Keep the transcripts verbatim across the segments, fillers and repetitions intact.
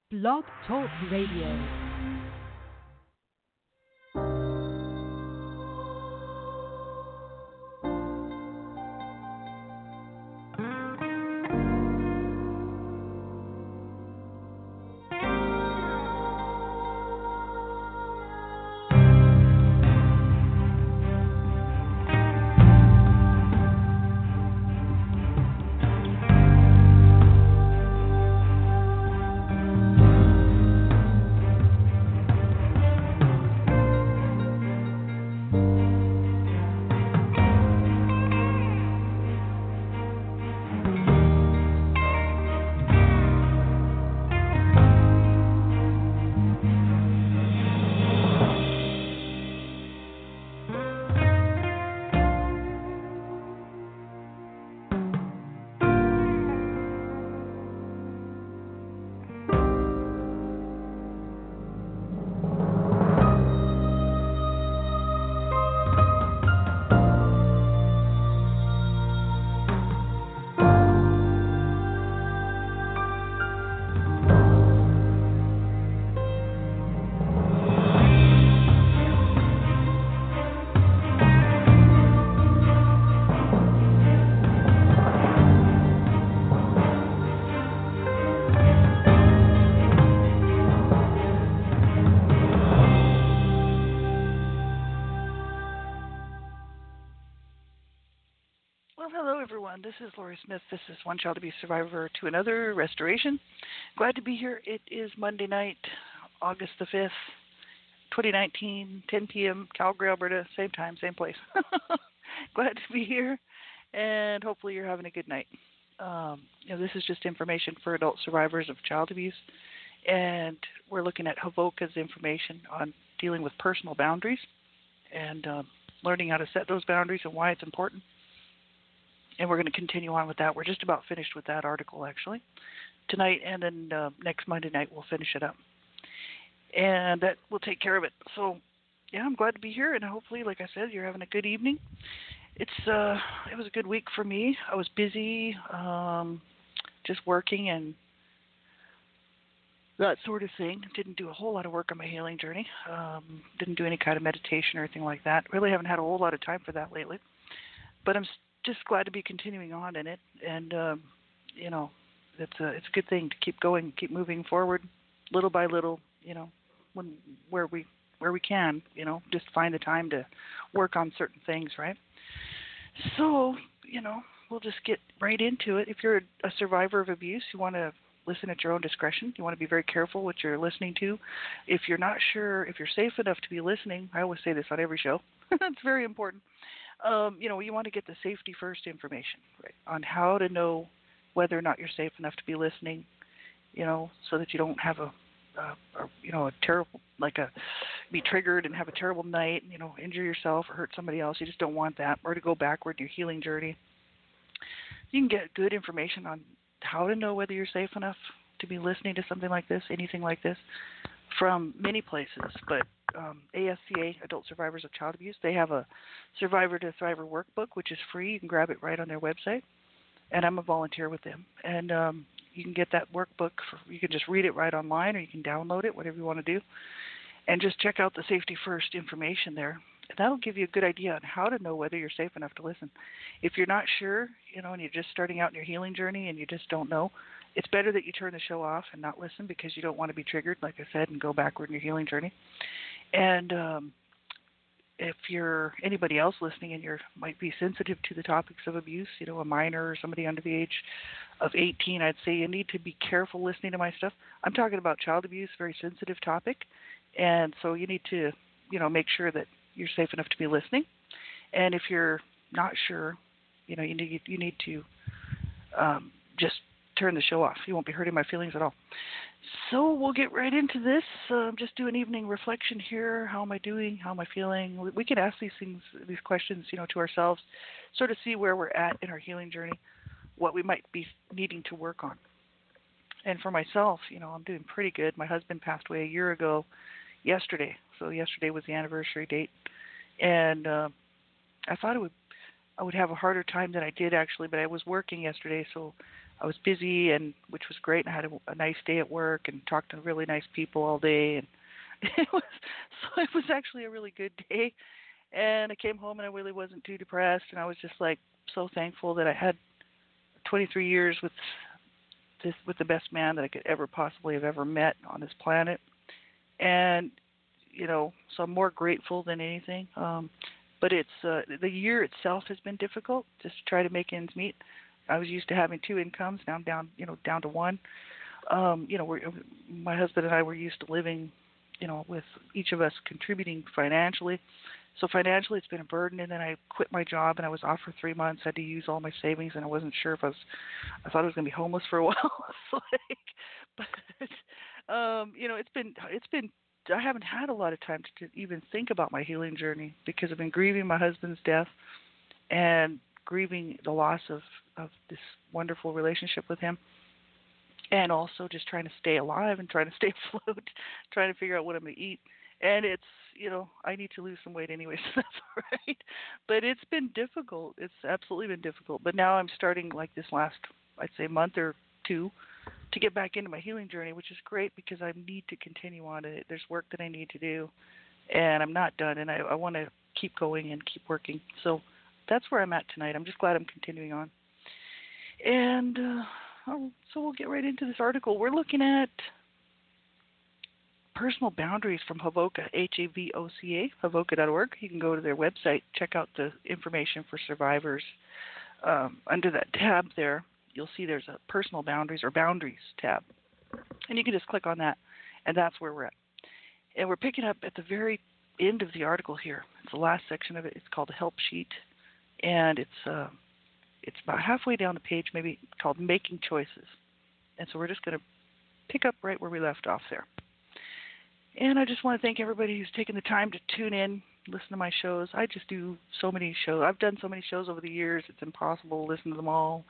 Blog Talk Radio. This is Lori Smith. This is One Child Abuse Survivor to Another Restoration. Glad to be here. It is Monday night, August the fifth, twenty nineteen, ten p.m., Calgary, Alberta, same time, same place. Glad to be here, and hopefully you're having a good night. Um, you know, this is just information for adult survivors of child abuse, and we're looking at Havoka's information on dealing with personal boundaries and um, learning how to set those boundaries and why it's important. And we're going to continue on with that. We're just about finished with that article, actually, tonight, and then uh, next Monday night we'll finish it up. And that will take care of it. So, yeah, I'm glad to be here, and hopefully, like I said, you're having a good evening. It's uh, it was a good week for me. I was busy, um, just working and that sort of thing. Didn't do a whole lot of work on my healing journey. Um, didn't do any kind of meditation or anything like that. Really haven't had a whole lot of time for that lately. But I'm just glad to be continuing on in it, and um, you know, it's a it's a good thing to keep going, keep moving forward, little by little. You know, when where we where we can, you know, just find the time to work on certain things, right? So, you know, we'll just get right into it. If you're a survivor of abuse, you want to listen at your own discretion. You want to be very careful what you're listening to. If you're not sure if you're safe enough to be listening, I always say this on every show. It's very important. Um, you know, you want to get the safety first information, right, on how to know whether or not you're safe enough to be listening, you know, so that you don't have a, a, a you know, a terrible, like a, be triggered and have a terrible night, you know, injure yourself or hurt somebody else. You just don't want that, or to go backward in your healing journey. You can get good information on how to know whether you're safe enough to be listening to something like this, anything like this, from many places, but um, A S C A, Adult Survivors of Child Abuse, they have a Survivor to Thriver workbook, which is free. You can grab it right on their website, and I'm a volunteer with them. And um, you can get that workbook. For, you can just read it right online, or you can download it, whatever you want to do, and just check out the safety first information there. And that'll give you a good idea on how to know whether you're safe enough to listen. If you're not sure, you know, and you're just starting out in your healing journey and you just don't know, it's better that you turn the show off and not listen, because you don't want to be triggered, like I said, and go backward in your healing journey. And um, if you're anybody else listening and you might be sensitive to the topics of abuse, you know, a minor or somebody under the age of eighteen, I'd say you need to be careful listening to my stuff. I'm talking about child abuse, very sensitive topic, and so you need to, you know, make sure that you're safe enough to be listening. And if you're not sure, you know, you need you need to um, just turn the show off. You won't be hurting my feelings at all. So we'll get right into this. Um, just do an evening reflection here. How am I doing? How am I feeling? We, we can ask these things, these questions, you know, to ourselves, sort of see where we're at in our healing journey, what we might be needing to work on. And for myself, you know, I'm doing pretty good. My husband passed away a year ago yesterday. So yesterday was the anniversary date. And uh, I thought it would I would have a harder time than I did, actually, but I was working yesterday, so I was busy, and which was great. And I had a, a nice day at work and talked to really nice people all day, and it was so it was actually a really good day. And I came home and I really wasn't too depressed, and I was just like so thankful that I had twenty-three years with this with the best man that I could ever possibly have ever met on this planet. And you know, so I'm more grateful than anything. Um, but it's uh, the year itself has been difficult, just to try to make ends meet. I was used to having two incomes, now I'm down, you know, down to one. Um, you know, we're, my husband and I were used to living, you know, with each of us contributing financially. So financially, it's been a burden. And then I quit my job, and I was off for three months. I had to use all my savings, and I wasn't sure if I was. I thought I was going to be homeless for a while. It's like, but um, you know, it's been it's been. I haven't had a lot of time to, to even think about my healing journey because I've been grieving my husband's death and grieving the loss of of this wonderful relationship with him, and also just trying to stay alive and trying to stay afloat, trying to figure out what I'm going to eat. And it's, you know, I need to lose some weight anyway, so that's all right. But it's been difficult. It's absolutely been difficult. But now I'm starting, like this last, I'd say, month or two to get back into my healing journey, which is great because I need to continue on it. There's work that I need to do, and I'm not done, and I, I want to keep going and keep working. So that's where I'm at tonight. I'm just glad I'm continuing on. And uh, oh, so we'll get right into this article. We're looking at personal boundaries from Havoca, H A V O C A, havoca dot org. You can go to their website, check out the information for survivors. Um, under that tab there, you'll see there's a personal boundaries or boundaries tab. And you can just click on that, and that's where we're at. And we're picking up at the very end of the article here. It's the last section of it. It's called a help sheet, and it's uh, it's about halfway down the page, maybe called Making Choices. And so we're just going to pick up right where we left off there. And I just want to thank everybody who's taken the time to tune in, listen to my shows. I just do so many shows. I've done so many shows over the years, it's impossible to listen to them all.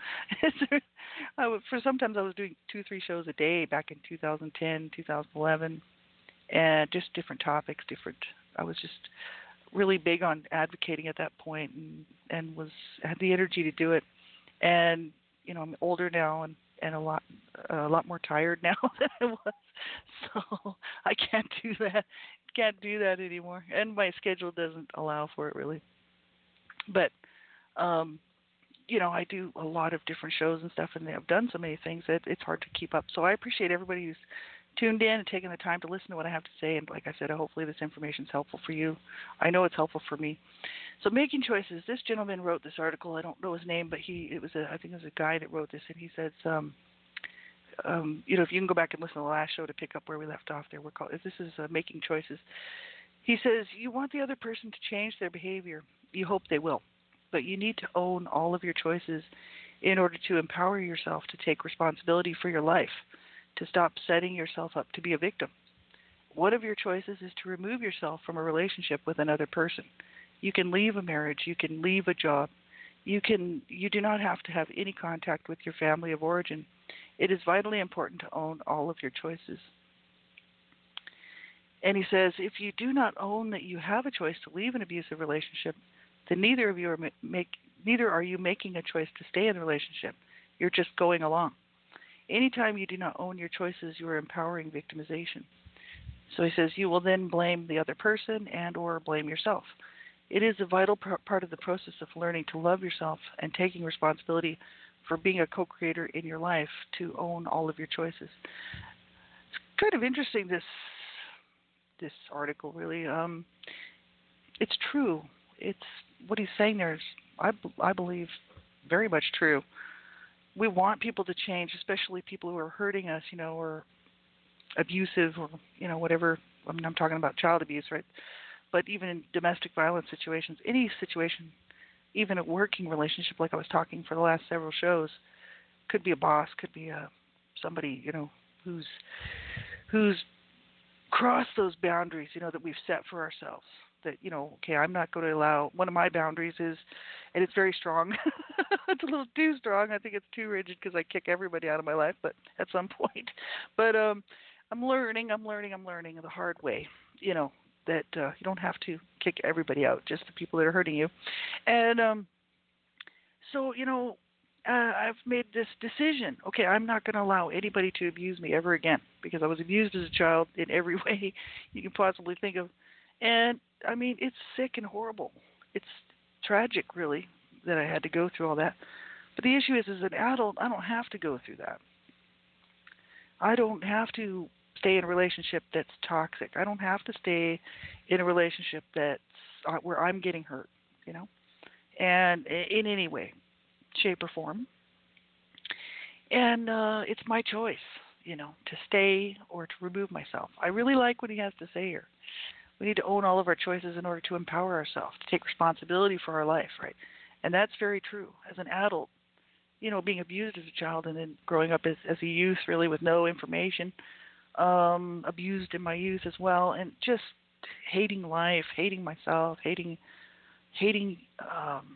I would, for sometimes I was doing two, three shows a day back in two thousand ten, two thousand eleven, and just different topics, different. I was just really big on advocating at that point, and, and was had the energy to do it. And you know, I'm older now, and and a lot a lot more tired now than I was, so I can't do that. Can't do that anymore, and my schedule doesn't allow for it really. But um, you know, I do a lot of different shows and stuff, and I've done so many things that it's hard to keep up. So I appreciate everybody who's tuned in and taking the time to listen to what I have to say. And like I said, hopefully this information is helpful for you. I know it's helpful for me. So making choices. This gentleman wrote this article. I don't know his name, but he it was a I think it was a guy that wrote this, and he says, um, um, you know, if you can go back and listen to the last show to pick up where we left off there, we're called. This is uh, making choices. He says you want the other person to change their behavior. You hope they will, but you need to own all of your choices in order to empower yourself to take responsibility for your life, to stop setting yourself up to be a victim. One of your choices is to remove yourself from a relationship with another person. You can leave a marriage. You can leave a job. You can. You do not have to have any contact with your family of origin. It is vitally important to own all of your choices. And he says, if you do not own that you have a choice to leave an abusive relationship, then neither of you are make neither are you making a choice to stay in the relationship. You're just going along. Anytime you do not own your choices, you are empowering victimization. So he says you will then blame the other person and or blame yourself. It is a vital part of the process of learning to love yourself and taking responsibility for being a co-creator in your life to own all of your choices. It's kind of interesting, this this article, really. Um, it's true. It's what he's saying there is, I, I believe, very much true. We want people to change, especially people who are hurting us, you know, or abusive, or you know, whatever. I mean, I'm talking about child abuse, right? But even in domestic violence situations, any situation, even a working relationship, like I was talking for the last several shows, could be a boss, could be a somebody, you know, who's who's crossed those boundaries, you know, that we've set for ourselves. That, you know, okay, I'm not going to allow, one of my boundaries is, and it's very strong, it's a little too strong, I think it's too rigid because I kick everybody out of my life, but at some point. But um, I'm learning, I'm learning, I'm learning the hard way, you know, that uh, you don't have to kick everybody out, just the people that are hurting you. And um, so, you know, uh, I've made this decision. Okay, I'm not going to allow anybody to abuse me ever again because I was abused as a child in every way you can possibly think of. And I mean, it's sick and horrible. It's tragic, really, that I had to go through all that. But the issue is, as an adult, I don't have to go through that. I don't have to stay in a relationship that's toxic. I don't have to stay in a relationship that's uh, where I'm getting hurt, you know, and in any way, shape, or form. And uh, it's my choice, you know, to stay or to remove myself. I really like what he has to say here. We need to own all of our choices in order to empower ourselves, to take responsibility for our life, right? And that's very true. As an adult, you know, being abused as a child and then growing up as, as a youth, really with no information, um, abused in my youth as well, and just hating life, hating myself, hating, hating, um,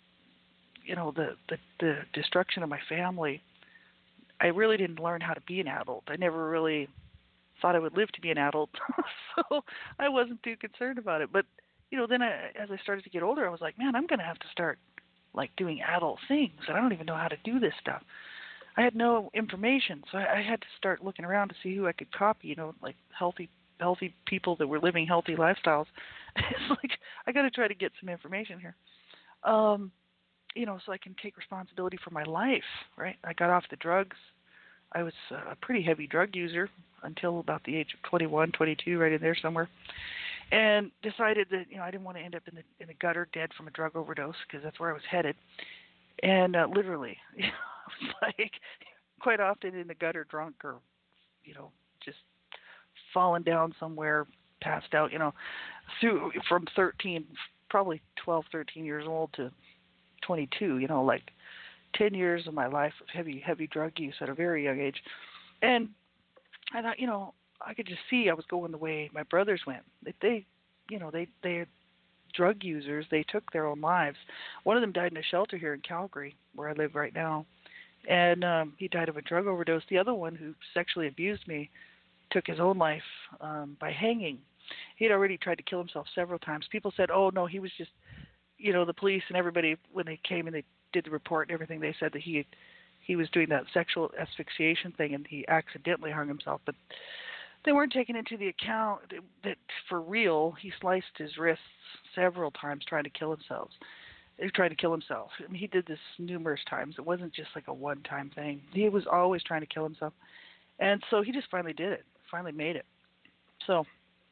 you know, the, the the destruction of my family. I really didn't learn how to be an adult. I never really thought I would live to be an adult, so I wasn't too concerned about it. But you know, then I, as I started to get older, I was like, man, I'm going to have to start like doing adult things, and I don't even know how to do this stuff. I had no information, so I, I had to start looking around to see who I could copy. You know, like healthy, healthy people that were living healthy lifestyles. It's like I got to try to get some information here. Um, you know, so I can take responsibility for my life. Right? I got off the drugs. I was a pretty heavy drug user until about the age of twenty-one, twenty-two, right in there somewhere, and decided that you know I didn't want to end up in the in the gutter dead from a drug overdose because that's where I was headed. And uh, literally, you know, I was like quite often in the gutter, drunk or you know just fallen down somewhere, passed out. You know, through from thirteen, probably twelve, thirteen years old to twenty-two. You know, like ten years of my life of heavy, heavy drug use at a very young age. And I thought, you know, I could just see I was going the way my brothers went. They, they you know, they, they're drug users. They took their own lives. One of them died in a shelter here in Calgary, where I live right now. And um, he died of a drug overdose. The other one, who sexually abused me, took his own life um, by hanging. He had already tried to kill himself several times. People said, oh, no, he was just, you know, the police and everybody, when they came and they did the report and everything, they said that he he was doing that sexual asphyxiation thing and he accidentally hung himself. But they weren't taking into the account that, that for real he sliced his wrists several times trying to kill himself. He tried to kill himself. I mean, he did this numerous times. It wasn't just like a one-time thing. He was always trying to kill himself, and so he just finally did it. Finally made it. So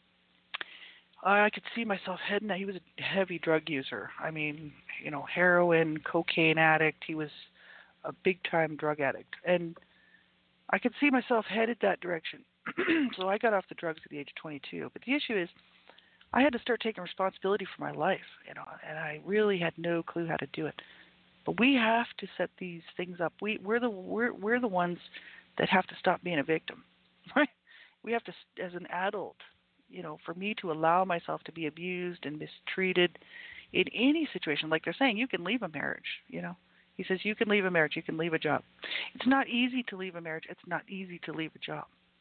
I could see myself heading. He was a heavy drug user. I mean, you know, heroin, cocaine addict. He was a big-time drug addict, and I could see myself headed that direction. So I got off the drugs at the age of twenty-two. But the issue is, I had to start taking responsibility for my life, you know, and I really had no clue how to do it. But we have to set these things up. We we're the we're we're the ones that have to stop being a victim, right? We have to, as an adult, you know, for me to allow myself to be abused and mistreated in any situation, like they're saying, you can leave a marriage, you know. He says you can leave a marriage, you can leave a job. It's not easy to leave a marriage. It's not easy to leave a job.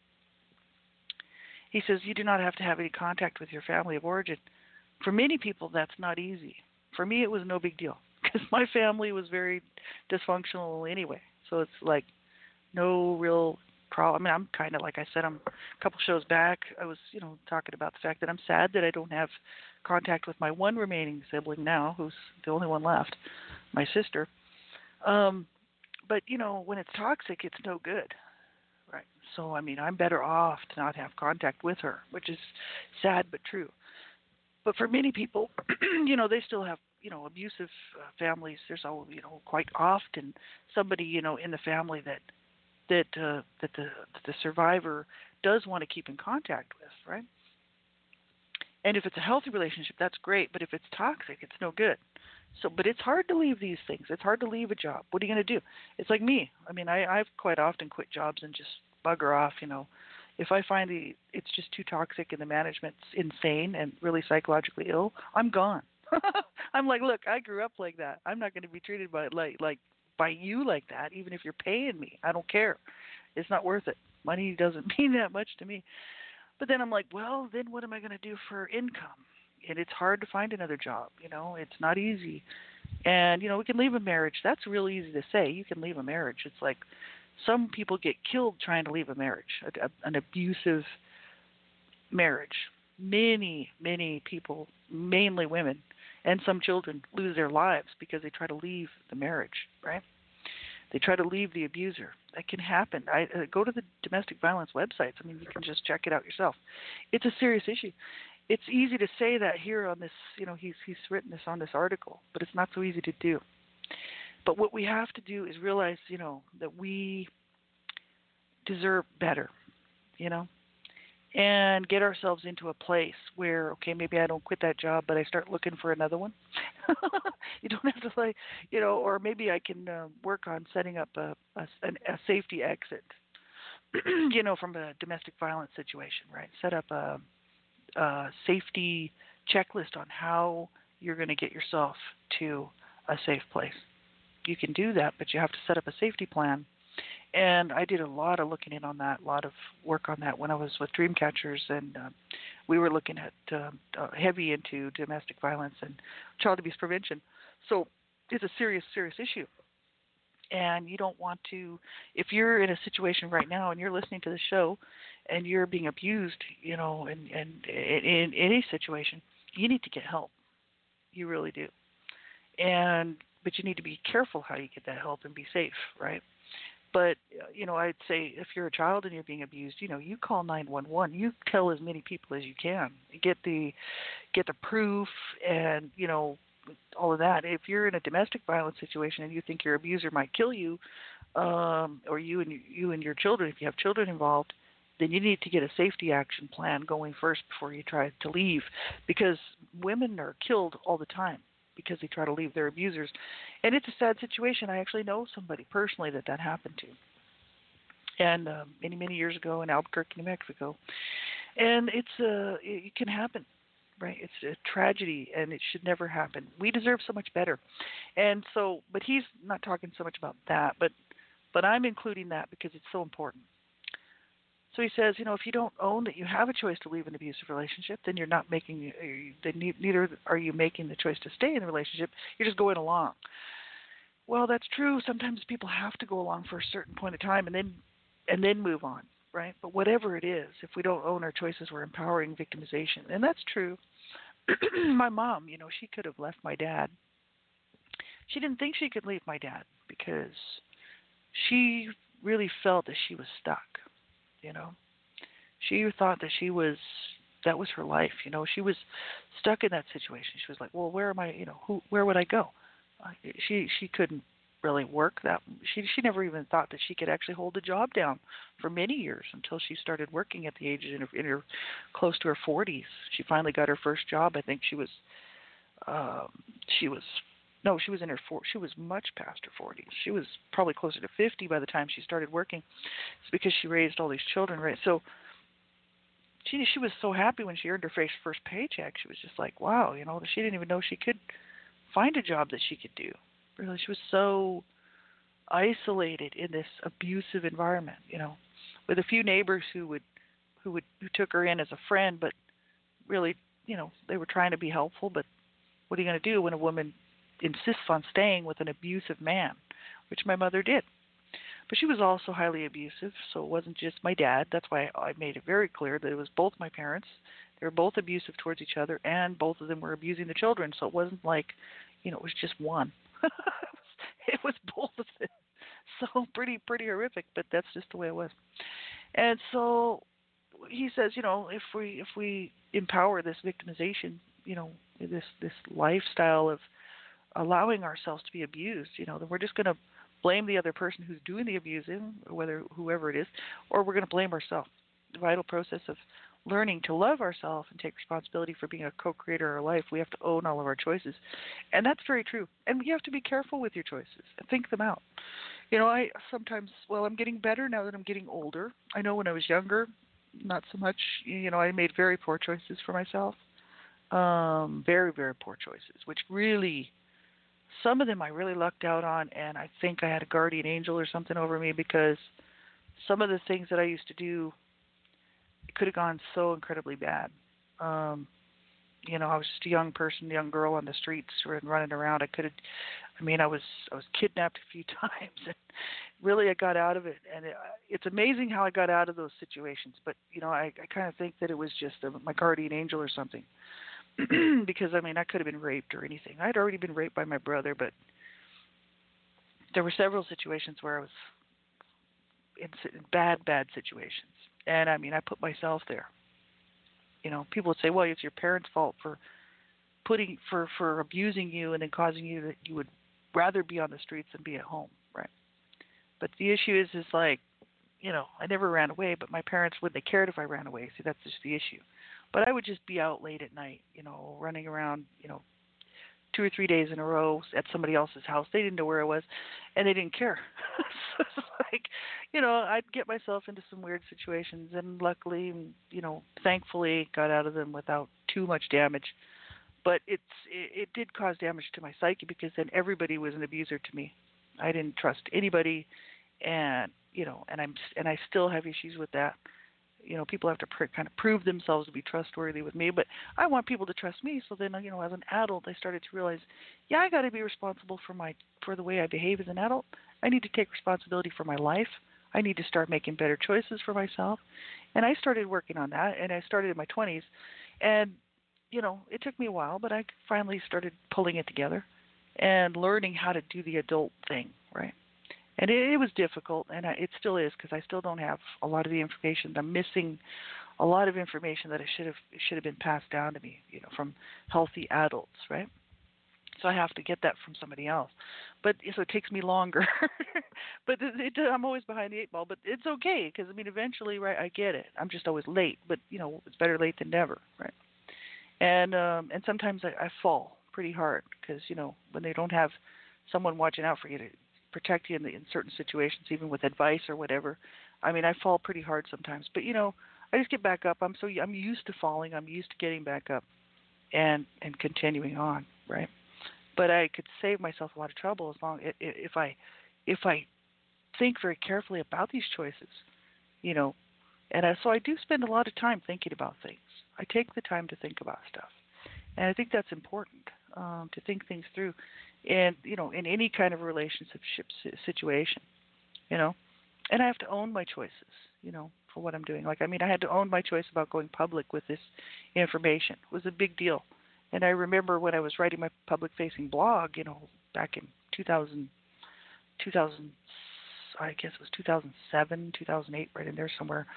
He says you do not have to have any contact with your family of origin. For many people, that's not easy. For me, it was no big deal because my family was very dysfunctional anyway. So it's like no real problem. I mean, I'm kind of, like I said, I'm a couple shows back, I was, you know, talking about the fact that I'm sad that I don't have contact with my one remaining sibling now, who's the only one left, my sister. Um, but, you know, when it's toxic, it's no good. Right. So, I mean, I'm better off to not have contact with her, which is sad but true. But for many people, you know, they still have, you know, abusive uh, families. There's, all, you know, quite often somebody, you know, in the family that that uh, that the that the survivor does want to keep in contact with, right? And if it's a healthy relationship, that's great. But if it's toxic, it's no good. So, but it's hard to leave these things. It's hard to leave a job. What are you going to do? It's like me. I mean, I, I've quite often quit jobs and just bugger off. You know, if I find the it's just too toxic and the management's insane and really psychologically ill, I'm gone. I'm like, look, I grew up like that. I'm not going to be treated by like like by you like that, even if you're paying me. I don't care. It's not worth it. Money doesn't mean that much to me. But then I'm like, well, then what am I going to do for income? And it's hard to find another job. You know, it's not easy. And, you know, we can leave a marriage. That's real easy to say. You can leave a marriage. It's like some people get killed trying to leave a marriage, a, a, an abusive marriage. Many, many people, mainly women and some children, lose their lives because they try to leave the marriage, right? They try to leave the abuser. That can happen. I uh, go to the domestic violence websites. I mean, you can just check it out yourself. It's a serious issue. It's easy to say that here on this, you know, he's he's written this on this article, but it's not so easy to do. But what we have to do is realize, you know, that we deserve better, you know, and get ourselves into a place where, okay, maybe I don't quit that job, but I start looking for another one. You don't have to, like, you know, or maybe I can uh, work on setting up a, a, a safety exit, you know, from a domestic violence situation, right? Set up a, a safety checklist on how you're going to get yourself to a safe place. You can do that, but you have to set up a safety plan. And I did a lot of looking in on that, a lot of work on that when I was with Dreamcatchers, and uh, we were looking at uh, uh, heavy into domestic violence and child abuse prevention. So it's a serious, serious issue. And you don't want to, if you're in a situation right now and you're listening to the show and you're being abused, you know, and, and in, in any situation, you need to get help. You really do. And but you need to be careful how you get that help and be safe, right? But uh, you know, I'd say if you're a child and you're being abused, you know, you call nine one one. You tell as many people as you can. Get the get the proof, and you know, all of that. If you're in a domestic violence situation and you think your abuser might kill you, um, or you and you and your children, if you have children involved, then you need to get a safety action plan going first before you try to leave, because women are killed all the time because they try to leave their abusers. And it's a sad situation. I actually know somebody personally that that happened to. And uh, many, many years ago in Albuquerque, New Mexico. And it's uh, it can happen, right? It's a tragedy, and it should never happen. We deserve so much better. And so, but he's not talking so much about that, but but I'm including that because it's so important. So he says, you know, if you don't own that you have a choice to leave an abusive relationship, then you're not making, then neither are you making the choice to stay in the relationship. You're just going along. Well, that's true. Sometimes people have to go along for a certain point of time and then and then move on, right? But whatever it is, if we don't own our choices, we're empowering victimization, and that's true. My mom, you know, she could have left my dad. She didn't think she could leave my dad because she really felt that she was stuck. You know, she thought that she was that was her life. You know, she was stuck in that situation. She was like, well, where am I? You know, who? Where would I go? Uh, she she couldn't really work that. She she never even thought that she could actually hold a job down for many years until she started working at the age in her, in her close to her forties. She finally got her first job. I think she was um, she was. No, she was in her four. She was much past her forties. She was probably closer to fifty by the time she started working. It's because she raised all these children, right? So she she was so happy when she earned her first first paycheck. She was just like, wow, you know, she didn't even know she could find a job that she could do. Really, she was so isolated in this abusive environment, you know, with a few neighbors who would who would who took her in as a friend, but really, you know, they were trying to be helpful. But what are you going to do when a woman insists on staying with an abusive man, which my mother did? But she was also highly abusive, so it wasn't just my dad. That's why I made it very clear that it was both my parents. They were both abusive towards each other, and both of them were abusing the children. So it wasn't like, you know, it was just one. It was both of them. So pretty, pretty horrific, but that's just the way it was. And so he says, you know, if we if we empower this victimization, you know, this this lifestyle of allowing ourselves to be abused, you know, then we're just going to blame the other person who's doing the abusing, whether whoever it is, or we're going to blame ourselves. The vital process of learning to love ourselves and take responsibility for being a co-creator of our life, we have to own all of our choices. And that's very true. And you have to be careful with your choices and think them out. You know, I sometimes, well, I'm getting better now that I'm getting older. I know when I was younger, not so much. You know, I made very poor choices for myself. Um, very, very poor choices, which really, some of them I really lucked out on, and I think I had a guardian angel or something over me, because some of the things that I used to do could have gone so incredibly bad. Um, You know, I was just a young person, young girl on the streets running around. I could have, I mean, I was I was kidnapped a few times, and really I got out of it. And it, it's amazing how I got out of those situations. But you know, I, I kind of think that it was just a, my guardian angel or something, because I mean, I could have been raped or anything. I'd already been raped by my brother, but there were several situations where I was in bad, bad situations, and I mean, I put myself there. You know, people would say, "Well, it's your parents' fault for putting for for abusing you and then causing you that you would rather be on the streets than be at home," right? But the issue is, is like, you know, I never ran away, but my parents wouldn't have cared if I ran away. See, that's just the issue. But I would just be out late at night, you know, running around, you know, two or three days in a row at somebody else's house. They didn't know where I was, and they didn't care. So it's like, you know, I'd get myself into some weird situations, and luckily, you know, thankfully, got out of them without too much damage. But it's it, it did cause damage to my psyche, because then everybody was an abuser to me. I didn't trust anybody, and you know, and I'm and I still have issues with that. You know, people have to pr- kind of prove themselves to be trustworthy with me, but I want people to trust me. So then, you know, as an adult, I started to realize, yeah, I got to be responsible for my for the way I behave as an adult. I need to take responsibility for my life. I need to start making better choices for myself. And I started working on that, and I started in my twenties. And, you know, it took me a while, but I finally started pulling it together and learning how to do the adult thing, right? And it, it was difficult, and I, it still is, because I still don't have a lot of the information. I'm missing a lot of information that I should have should have been passed down to me, you know, from healthy adults, right? So I have to get that from somebody else. But so it takes me longer. But it, it, I'm always behind the eight ball. But it's okay, because I mean, eventually, right? I get it. I'm just always late. But you know, it's better late than never, right? And um, and sometimes I, I fall pretty hard, because you know, when they don't have someone watching out for you to protect you in, the, in certain situations, even with advice or whatever. I mean, I fall pretty hard sometimes, but you know, I just get back up. I'm so I'm used to falling. I'm used to getting back up and and continuing on, right? But I could save myself a lot of trouble as long if I if I think very carefully about these choices, you know. And I, so I do spend a lot of time thinking about things. I take the time to think about stuff, and I think that's important, um, to think things through, and you know, in any kind of relationship situation, you know. And I have to own my choices, you know, for what I'm doing. Like, I mean, I had to own my choice about going public with this information. It was a big deal. And I remember when I was writing my public-facing blog, you know, back in two thousand, two thousand, I guess it was two thousand seven, two thousand eight, right in there somewhere.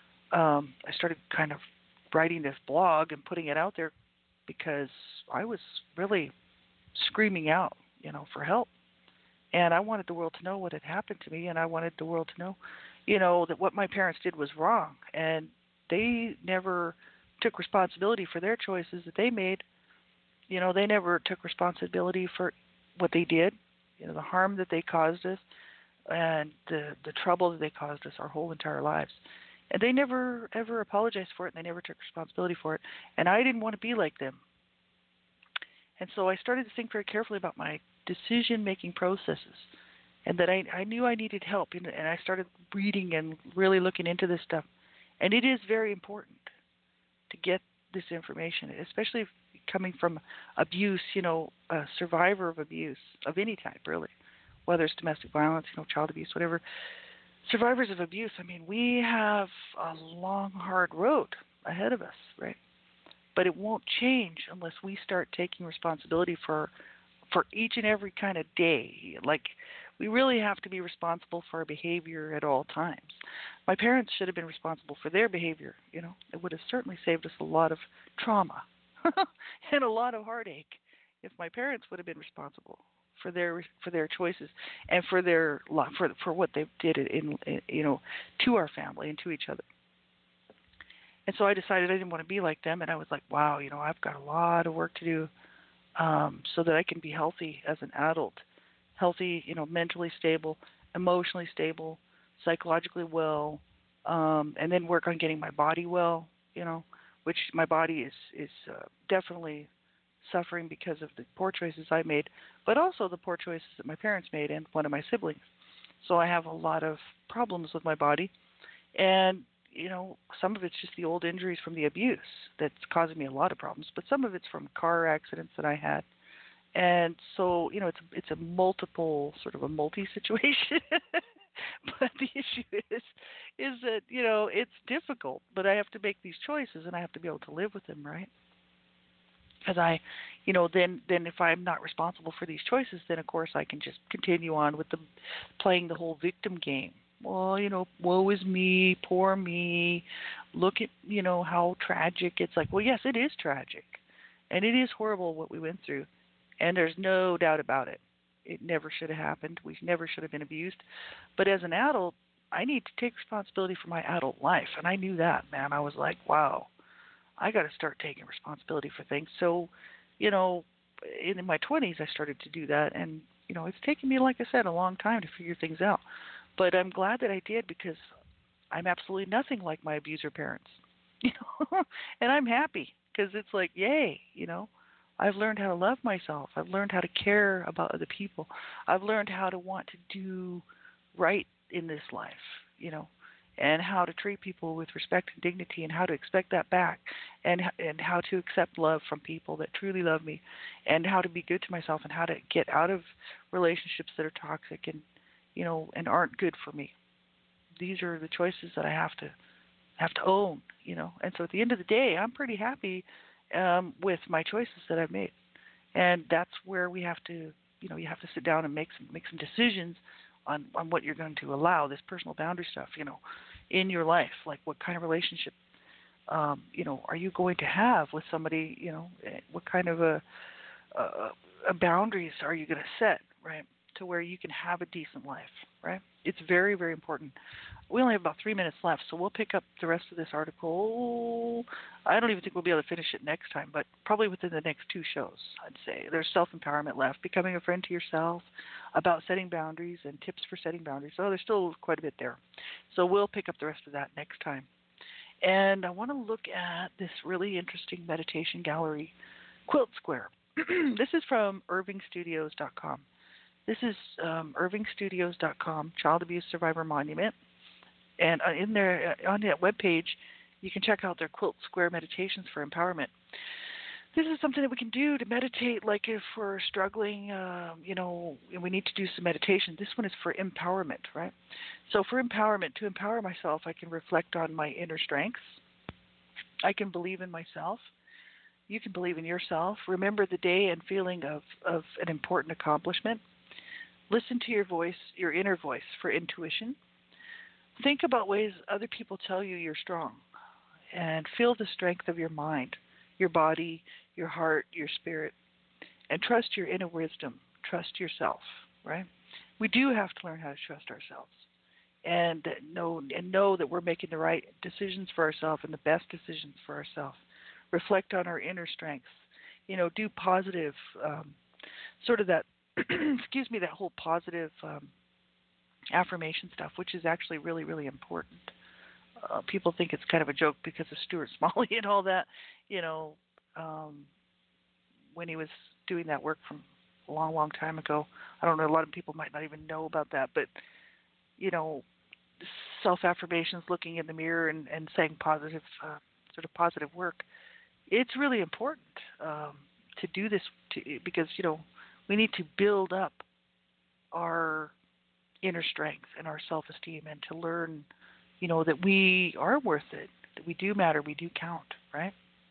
Um, I started kind of writing this blog and putting it out there, because I was really screaming out, you know, for help. And I wanted the world to know what had happened to me, and I wanted the world to know, you know, that what my parents did was wrong. And they never took responsibility for their choices that they made. You know, they never took responsibility for what they did, you know, the harm that they caused us, and the the trouble that they caused us our whole entire lives. And they never, ever apologized for it, and they never took responsibility for it. And I didn't want to be like them. And so I started to think very carefully about my decision-making processes, and that I, I knew I needed help. And, and I started reading and really looking into this stuff. And it is very important to get this information, especially if coming from abuse, you know, a survivor of abuse of any type, really, whether it's domestic violence, you know, child abuse, whatever. Survivors of abuse, I mean, we have a long, hard road ahead of us, right? But it won't change unless we start taking responsibility for for each and every kind of day. Like, we really have to be responsible for our behavior at all times. My parents should have been responsible for their behavior. You know, it would have certainly saved us a lot of trauma and a lot of heartache if my parents would have been responsible for their for their choices and for their for for what they did in, in you know, to our family and to each other. And so I decided I didn't want to be like them, and I was like, wow, you know, I've got a lot of work to do, um, so that I can be healthy as an adult, healthy, you know, mentally stable, emotionally stable, psychologically well, um, and then work on getting my body well, you know, which my body is is uh, definitely suffering because of the poor choices I made, but also the poor choices that my parents made and one of my siblings. So I have a lot of problems with my body, and you know, some of it's just the old injuries from the abuse that's causing me a lot of problems, but some of it's from car accidents that I had. And so, you know, it's it's a multiple sort of a multi situation. But the issue is is that, you know, it's difficult, but I have to make these choices and I have to be able to live with them, right? Because I, you know, then then if I'm not responsible for these choices, then of course I can just continue on with the playing the whole victim game. Well, you know, woe is me, poor me. Look at, you know, how tragic. It's like, well, yes, it is tragic, and it is horrible what we went through, and there's no doubt about it. It never should have happened. We never should have been abused. But as an adult, I need to take responsibility for my adult life, and I knew that, man. I was like, wow, I got to start taking responsibility for things. So, you know, in my twenties, I started to do that, and you know, it's taken me, like I said, a long time to figure things out. But I'm glad that I did because I'm absolutely nothing like my abuser parents, you know, and I'm happy because it's like, yay, you know. I've learned how to love myself. I've learned how to care about other people. I've learned how to want to do right in this life, you know, and how to treat people with respect and dignity and how to expect that back, and and how to accept love from people that truly love me, and how to be good to myself, and how to get out of relationships that are toxic and, you know, and aren't good for me. These are the choices that I have to have to own, you know. And so at the end of the day, I'm pretty happy um, with my choices that I've made, and that's where we have to, you know, you have to sit down and make some make some decisions on on what you're going to allow, this personal boundary stuff, you know, in your life. Like, what kind of relationship, um, you know, are you going to have with somebody? You know, what kind of a, a, a boundaries are you going to set, right, to where you can have a decent life, right? It's very, very important. We only have about three minutes left, so we'll pick up the rest of this article. I don't even think we'll be able to finish it next time, but probably within the next two shows, I'd say. There's self-empowerment left, becoming a friend to yourself, about setting boundaries, and tips for setting boundaries. So there's still quite a bit there. So we'll pick up the rest of that next time. And I want to look at this really interesting meditation gallery, Quilt Square. This is from irving studios dot com. This is um, irving studios dot com, Child Abuse Survivor Monument. And in there, on that webpage, you can check out their Quilt Square meditations for empowerment. This is something that we can do to meditate, like if we're struggling, um, you know, and we need to do some meditation. This one is for empowerment, right? So for empowerment, to empower myself, I can reflect on my inner strengths. I can believe in myself. You can believe in yourself. Remember the day and feeling of, of an important accomplishment. Listen to your voice, your inner voice, for intuition. Think about ways other people tell you you're strong, and feel the strength of your mind, your body, your heart, your spirit, and trust your inner wisdom. Trust yourself, right? We do have to learn how to trust ourselves, and know and know that we're making the right decisions for ourselves and the best decisions for ourselves. Reflect on our inner strengths. You know, do positive, um, sort of that. excuse me, that whole positive um, affirmation stuff, which is actually really, really important. Uh, people think it's kind of a joke because of Stuart Smalley and all that, you know, um, when he was doing that work from a long, long time ago. I don't know, a lot of people might not even know about that, but, you know, self-affirmations, looking in the mirror and, and saying positive, uh, sort of positive work, it's really important um, to do this to, because, you know, we need to build up our inner strength and our self-esteem, and to learn, you know, that we are worth it, that we do matter, we do count, right?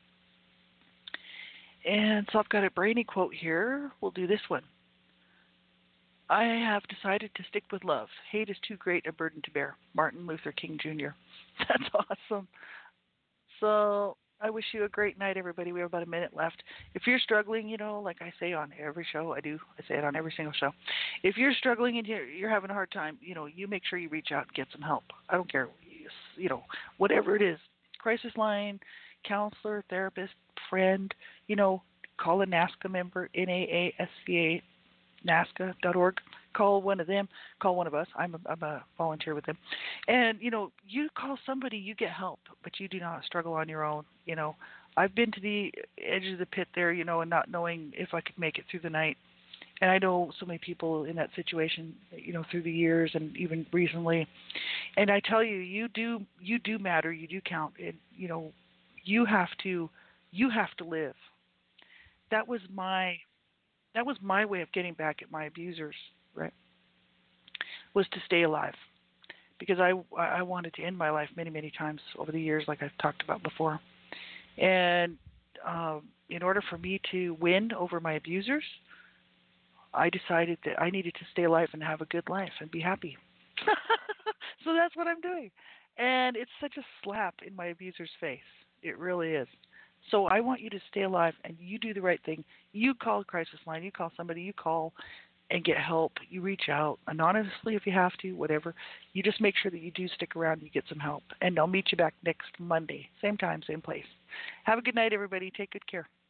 And so I've got a brainy quote here. We'll do this one. I have decided to stick with love. Hate is too great a burden to bear. Martin Luther King Junior That's awesome. So I wish you a great night, everybody. We have about a minute left. If you're struggling, you know, like I say on every show, I do, I say it on every single show. If you're struggling and you're, you're having a hard time, you know, you make sure you reach out and get some help. I don't care, you know, whatever it is. Crisis line, counselor, therapist, friend, you know, call a NAASCA member, N A A S C A, NAASCA dot org. Call one of them. Call one of us. I'm a, I'm a volunteer with them. And, you know, you call somebody, you get help, but you do not struggle on your own. You know, I've been to the edge of the pit there, you know, and not knowing if I could make it through the night. And I know so many people in that situation, you know, through the years and even recently. And I tell you, you do you do matter. You do count. And you know, you have to you have to live. That was my that was my way of getting back at my abusers. Right, was to stay alive because I I wanted to end my life many many times over the years, like I've talked about before. And um, in order for me to win over my abusers, I decided that I needed to stay alive and have a good life and be happy. So that's what I'm doing. And it's such a slap in my abuser's face. It really is. So I want you to stay alive and you do the right thing. You call a crisis line, you call somebody, you call and get help. You reach out anonymously if you have to, whatever. You just make sure that you do stick around and you get some help. And I'll meet you back next Monday. Same time, same place. Have a good night, everybody. Take good care.